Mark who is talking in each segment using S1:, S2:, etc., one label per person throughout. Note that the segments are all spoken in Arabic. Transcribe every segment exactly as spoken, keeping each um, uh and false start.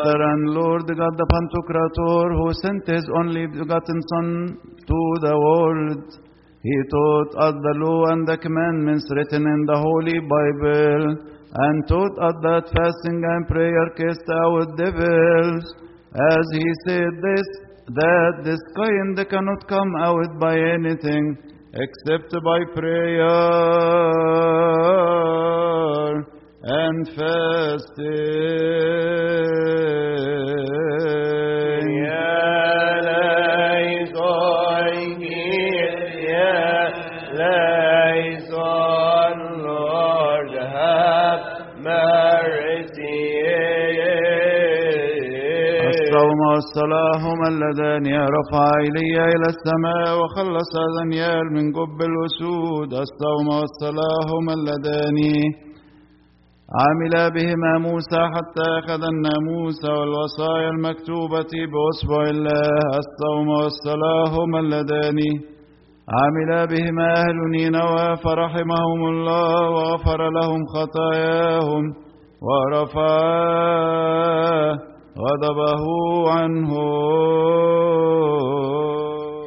S1: Master and Lord God the Pantocrator, who sent his only begotten Son to the world. He taught us the law and the commandments written in the Holy Bible, and taught us that fasting and prayer cast out devils, as he said this, that this kind cannot come out by anything except by prayer and fasting.
S2: Lord, have mercy.
S1: الصوم والصلاة هما اللذان رفع إلي إلى السماء وخلص دانيال من جب الأسود. الصوم والصلاة هما اللذان عمل بهما موسى حتى أخذ الناموس والوصايا المكتوبة بأصبع الله. الصوم والصلاة هما اللذان عمل بهما أهل نينوى فرحمهم الله وغفر لهم خطاياهم ورفع غضبه عنهم.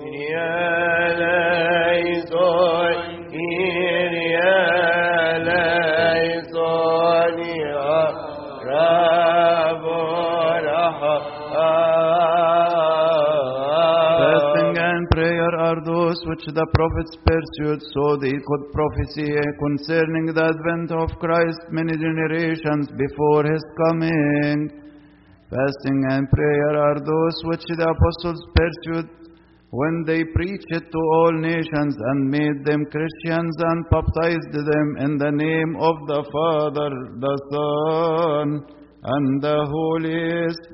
S1: Those which the prophets pursued, so they could prophesy concerning the advent of Christ many generations before his coming. Fasting and prayer are those which the apostles pursued when they preached to all nations and made them Christians and baptized them in the name of the Father, the Son, and the Holy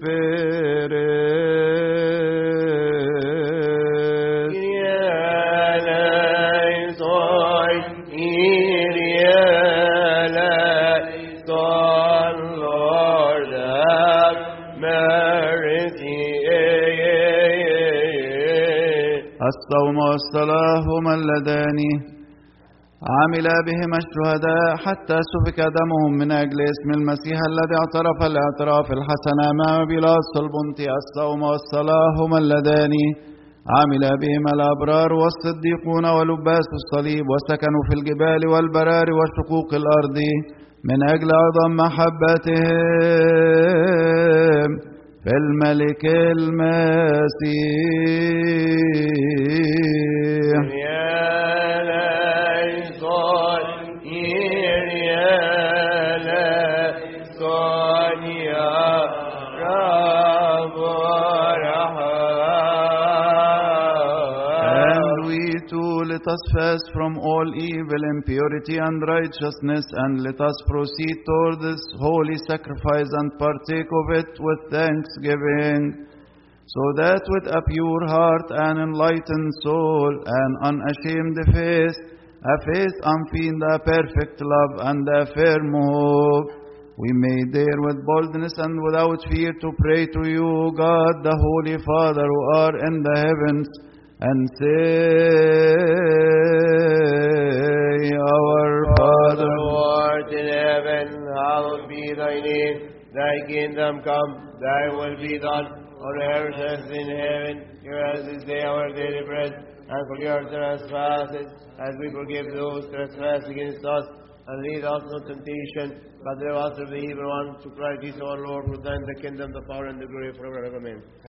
S1: Spirit. الصوم والصلاة هما اللذان عمل بهما الشهداء حتى سفك دمهم من أجل اسم المسيح الذي اعترف الاعتراف الحسن أمام بيلاطس البنطي. الصوم والصلاة هما اللذان عمل بهما الأبرار والصديقون ولباس الصليب وسكنوا في الجبال والبرار وشقوق الأرض من أجل عظم محبتهم في الملك المسيح. Let us fast from all evil, impurity and righteousness, and let us proceed toward this holy sacrifice and partake of it with thanksgiving, so that with a pure heart and enlightened soul and unashamed face, a face unfeigned a perfect love and a firm hope, we may dare with boldness and without fear to pray to you, God, the Holy Father, who are in the heavens, and say, Our Father,
S2: who art in heaven, hallowed be thy name. Thy kingdom come, thy will be done, on earth as in heaven. Give us this day our daily bread, and forgive our trespasses, as we forgive those who trespass against us. And lead us not into temptation, but deliver us from the evil one. To Christ Jesus our Lord, who thine the kingdom, the power, and the glory forever. Amen.